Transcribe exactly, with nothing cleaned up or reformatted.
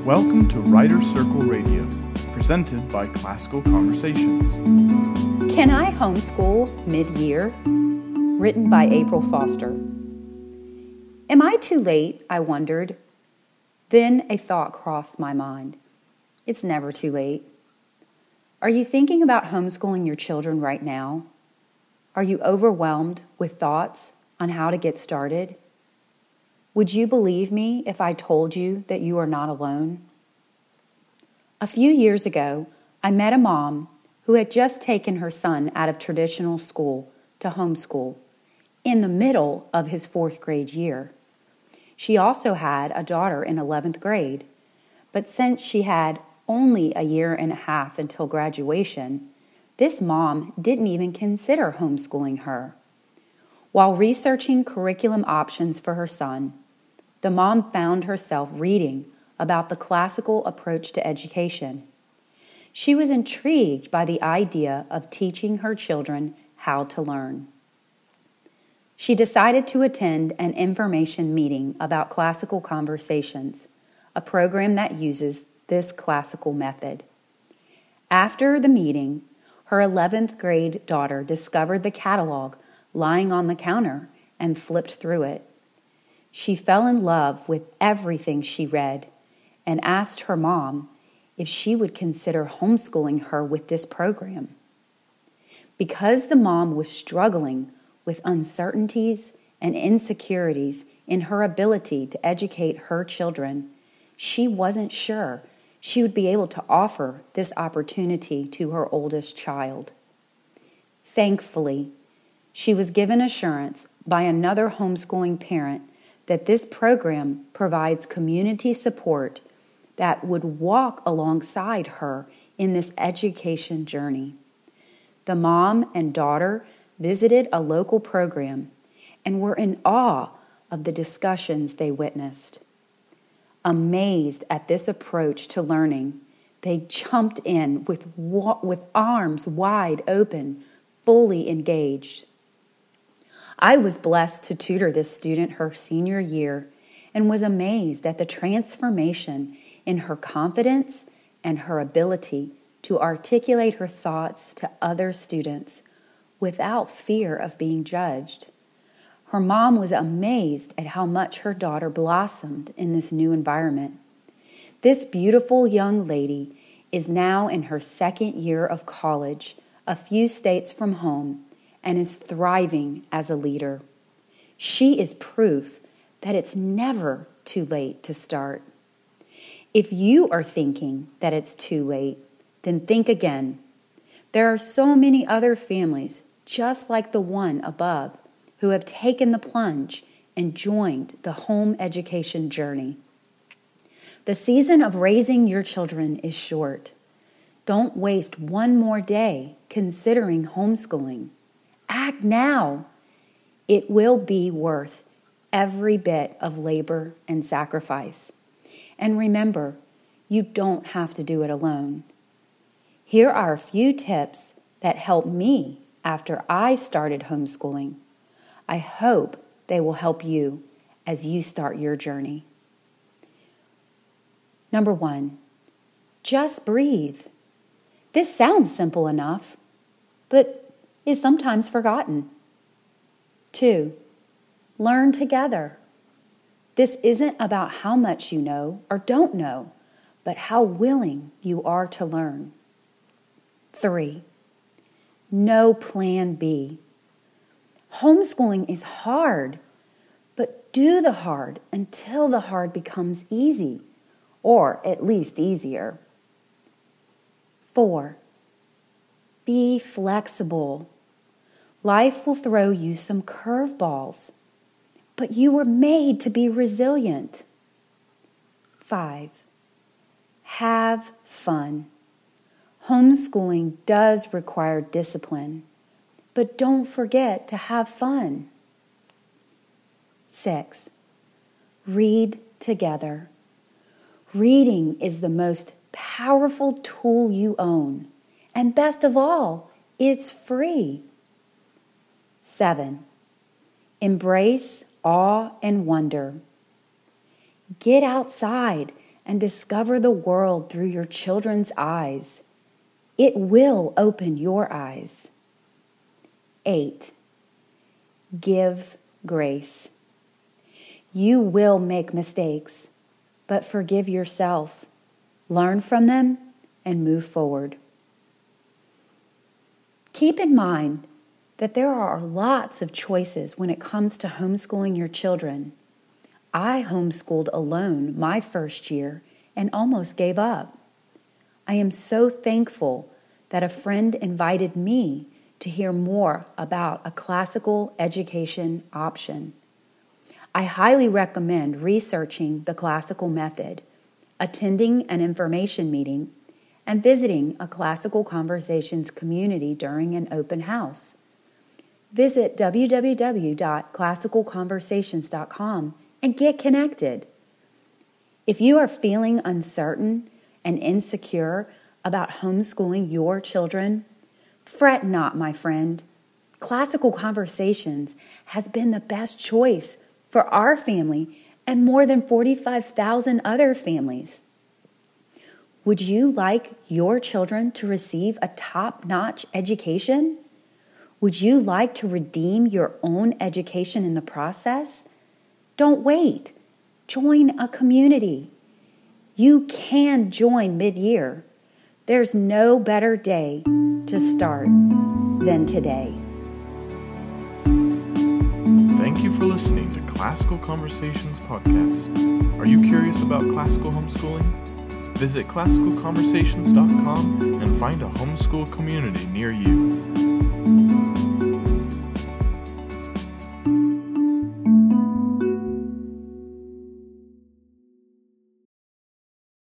Welcome to Writer's Circle Radio, presented by Classical Conversations. Can I homeschool mid-year? Written by April Foster. Am I too late? I wondered. Then a thought crossed my mind. It's never too late. Are you thinking about homeschooling your children right now? Are you overwhelmed with thoughts on how to get started? Would you believe me if I told you that you are not alone? A few years ago, I met a mom who had just taken her son out of traditional school to homeschool in the middle of his fourth grade year. She also had a daughter in eleventh grade, but since she had only a year and a half until graduation, this mom didn't even consider homeschooling her. While researching curriculum options for her son, the mom found herself reading about the classical approach to education. She was intrigued by the idea of teaching her children how to learn. She decided to attend an information meeting about Classical Conversations, a program that uses this classical method. After the meeting, her eleventh grade daughter discovered the catalog lying on the counter and flipped through it. She fell in love with everything she read and asked her mom if she would consider homeschooling her with this program. Because the mom was struggling with uncertainties and insecurities in her ability to educate her children, she wasn't sure she would be able to offer this opportunity to her oldest child. Thankfully, she was given assurance by another homeschooling parent that this program provides community support that would walk alongside her in this education journey. The mom and daughter visited a local program and were in awe of the discussions they witnessed. Amazed at this approach to learning, they jumped in with, with arms wide open, fully engaged. I was blessed to tutor this student her senior year and was amazed at the transformation in her confidence and her ability to articulate her thoughts to other students without fear of being judged. Her mom was amazed at how much her daughter blossomed in this new environment. This beautiful young lady is now in her second year of college, a few states from home, and is thriving as a leader. She is proof that it's never too late to start. If you are thinking that it's too late, then think again. There are so many other families, just like the one above, who have taken the plunge and joined the home education journey. The season of raising your children is short. Don't waste one more day considering homeschooling. Act now. It will be worth every bit of labor and sacrifice. And remember, you don't have to do it alone. Here are a few tips that helped me after I started homeschooling. I hope they will help you as you start your journey. Number one, just breathe. This sounds simple enough, but is sometimes forgotten. Two, learn together. This isn't about how much you know or don't know, but how willing you are to learn. Three, no plan B. Homeschooling is hard, but do the hard until the hard becomes easy, or at least easier. Four, be flexible. Life will throw you some curveballs, but you were made to be resilient. Five, have fun. Homeschooling does require discipline, but don't forget to have fun. Six, read together. Reading is the most powerful tool you own, and best of all, it's free. Seven, embrace awe and wonder. Get outside and discover the world through your children's eyes. It will open your eyes. Eight, give grace. You will make mistakes, but forgive yourself. Learn from them and move forward. Keep in mind that there are lots of choices when it comes to homeschooling your children. I homeschooled alone my first year and almost gave up. I am so thankful that a friend invited me to hear more about a classical education option. I highly recommend researching the classical method, attending an information meeting, and visiting a Classical Conversations community during an open house. Visit w w w dot classical conversations dot com and get connected. If you are feeling uncertain and insecure about homeschooling your children, fret not, my friend. Classical Conversations has been the best choice for our family and more than forty-five thousand other families. Would you like your children to receive a top-notch education? Would you like to redeem your own education in the process? Don't wait. Join a community. You can join mid-year. There's no better day to start than today. Thank you for listening to Classical Conversations Podcast. Are you curious about classical homeschooling? Visit classical conversations dot com and find a homeschool community near you.